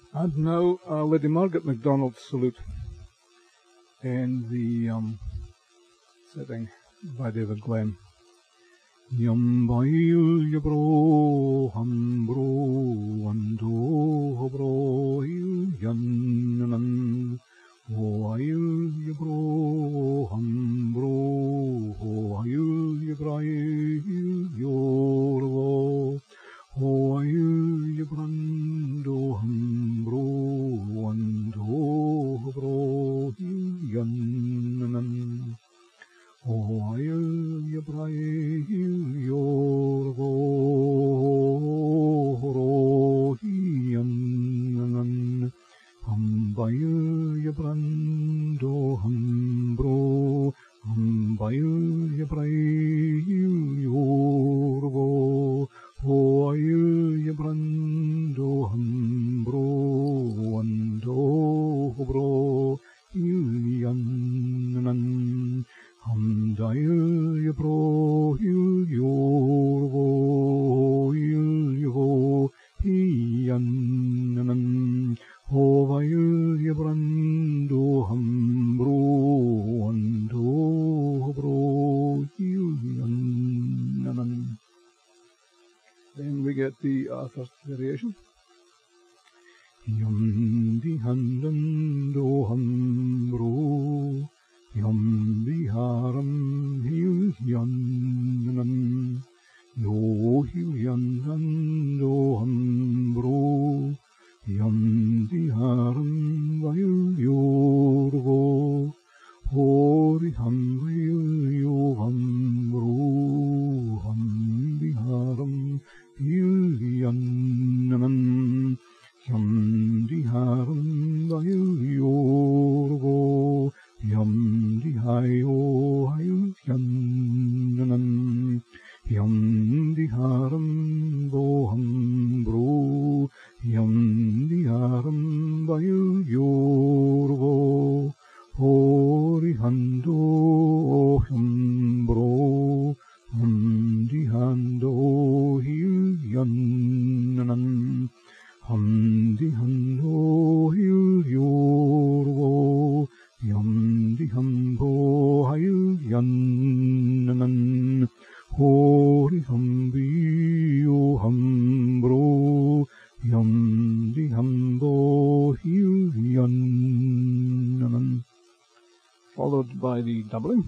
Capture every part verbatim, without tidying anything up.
And now uh, Lady Margaret MacDonald's salute in the um, setting by David Glenn. Yam bail yabro hambro ando bro yanan oil yabro hambro oil yabrail yorvo oil yabrando hambro ando bro yanan oil yabrail yorvo yanan Hambail yabrando hambro Hambail yabrail yorvo oil yabrando hambro ando bro yanan Hamdail yabro yorvo yorvo yanan Hovail yabrando hambro ando bro yanan. Then we get the uh, first variation. Yam di handando hambro Yam biharam hiu yanan Yo hiu yanan do hambro Yam biharam vayu yorvo Hori ham vayu yo hambro Ham biharam hiu yanan Yam biharam vayu yorvo Yam di hayo hayo yanan Yam di haram bo hambro Yam di haram vayu yorvo Hori hando hambro Ham di hando hiu yanan Ham di hando hiu yorvo Yam di hambo hayu yanan Hori hambi yo hambro Yam di hambo hiu yanan. Followed by the doubling.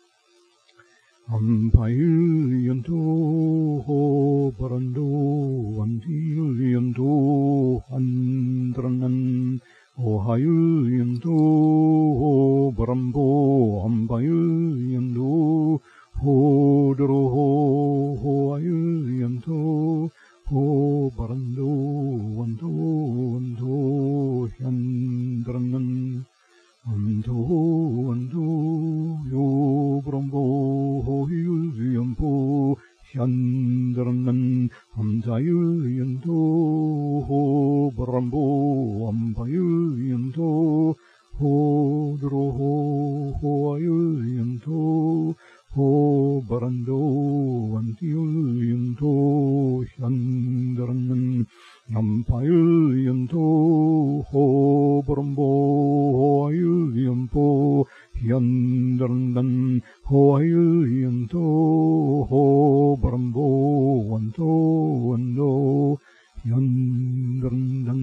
Ampail yanto ho parando antil yanto andranan Ohayul yanto barambo ambayul yanto hodro hoayul yanto ho barando wanto wanto yandranan wanto wanto yo barambo hoyul yanpo yandranan amdayul yanto ho barambo ambayul yanto hodro hoayul yanto ho barando wantiul yanto yandranan ampayul yanto ho barambo hoayul yanpo yandranan hoayul yanto ho barambo wanto wando yandranan.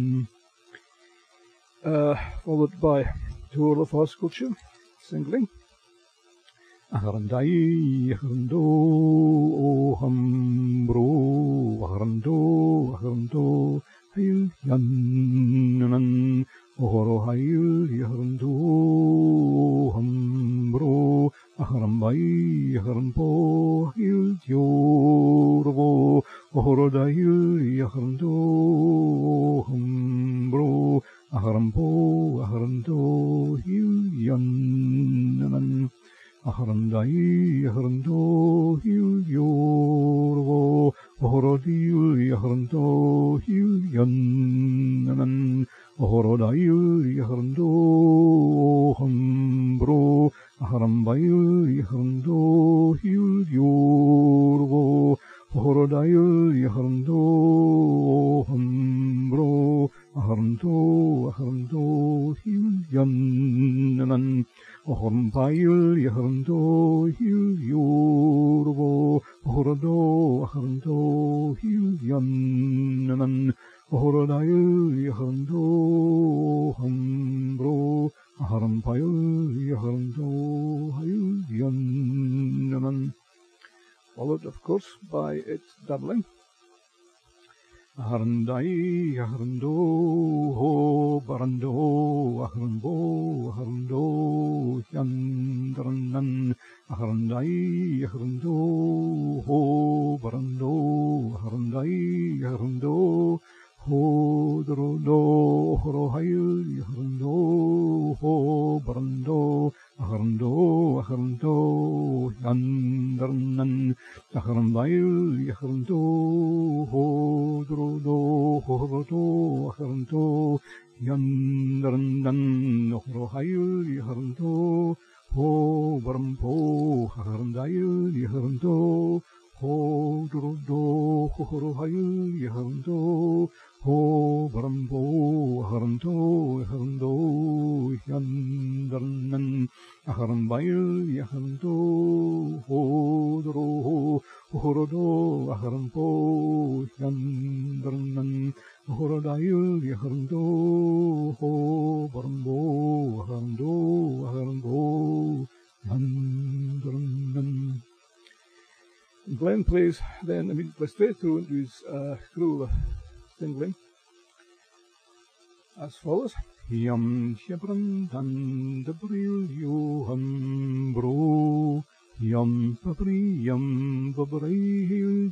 Uh, followed by tour of our sculpture, singly. Aharandai, aharando, o hambro, aharando, aharando, hayul yanan, ohoro hayul yaharando, hambro, aharambai, aharampo, hayul yorvo, ohoro dayul yaharando, hambro, aharampo, aharando, hiu yanan, aharandai, aharando, hiu yorvo, ohorodiu, aharando, hiu yanan, ohorodaiu, aharando, hambro, aharambaiu, aharando, hiu yorvo, ohorodaiu, aharando, hambro, Aharanto, aharanto, hilyanan. Aharanpail, yaharanto, hilyorvo. Aharanto, aharanto, hilyanan. Aharanayil, yaharanto, hambro. Aharanpail, yaharanto, hilyanan. Followed, of course, by its doubling. Aharandai, aharando, ho, barando, aharambo, aharando, yandranan. Aharandai, aharando, ho, barando, aharandai, aharando, ho, drodo, horohail, aharando, ho, barando, aharando, aharando, yandranan. Aharandail, yaharanto, ho, drodo, horodo, aharanto, yandarandan, horohail, yaharanto, ho, barampo, aharandail, yaharanto, ho, drodo, horohail, yaharanto, ho, barampo, aharanto, yaharanto, yandarandan. Aharambail, yaharanto, ho, dro, horodo, aharampo, yandranan. Horodail, yaharanto, ho, barambo, aharamdo, aharambo, yandranan. Glenn plays then, I mean, plays straight through into his uh, cruel singling as follows. Yam Shebrandan the Bril Hambro Yam Papri Yam Babrail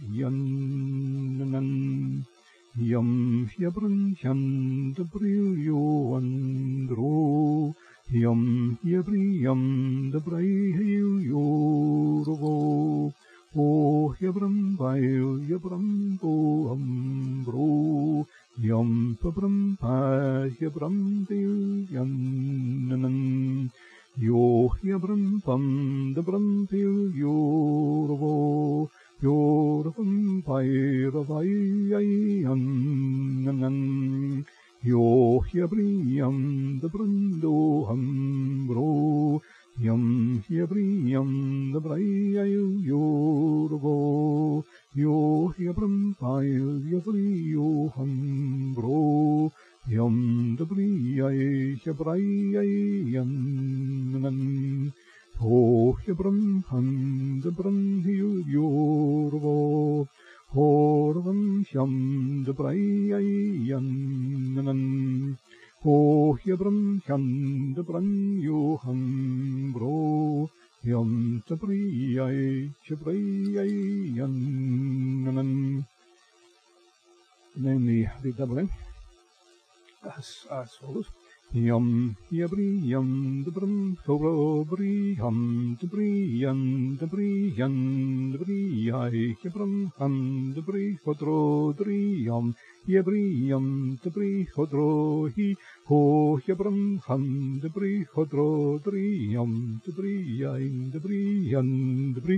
Yanan Yam Shebran Shan the Bril Andro Yam Yabri Yam the Brail Yorvo O Yabram Bail Yabram Bo Ambro Yam Pabram Pa Yabram Bil Yanan Yo Yabram Pam the Bram Bil Yorvo Yorvam Pai Ravai Yanan Yo Yabri Yam the Brando Hambro Yam Yabri Yam the Brail Yorvo Yo Yabram Pail Yabri Yo Hambro Yam the Bri Yabrai Yanan Ho Yabram Han the Bran Hill Yorvo Horvam Sham the Brai Yanan Ho Yabram Han the Bran Yo Hambro Yam Tabriyai Shabriyai Yanan. And then the, the doubling as, as follows. Yam Yabri Yam Dabram Kobri Yam Dabri Yan Dabri Yan Dabri Yai Yabram Han Dabri Hodro Dri Yam Yabri Yam Dabri Hodro Hi Ho Yabram Han Dabri Hodro Dri Yam Dabri Yain Dabri Yan Dabri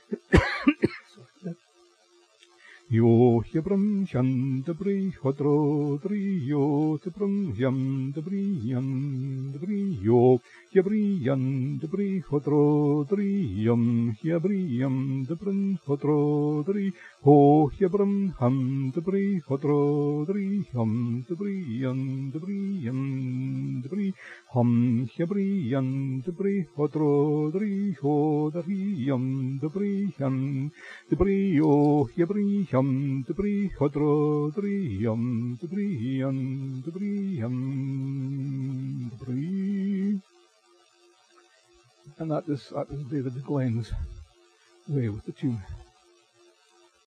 Yo Yabram Shan Dabri Hodro Dri Yo Dabram Yam Dabri Yan Dabri Yo Yabri Yan Dabri Hodro Dri Yam Yabri Yam Dabran Hodro Dri Ho Yabram Ham Dabri Hodro Dri Yam Dabri Yan Dabri Yan Dabri Ham Yabri Yan Dabri Hodro Dri Ho Dari Yam Dabri Yan Dabri Yo Yabri Yam Dabri Hodro Dri Yam Dabri Yan Dabri Yam Dabri. And that is, that is David Glenn's way with the tune.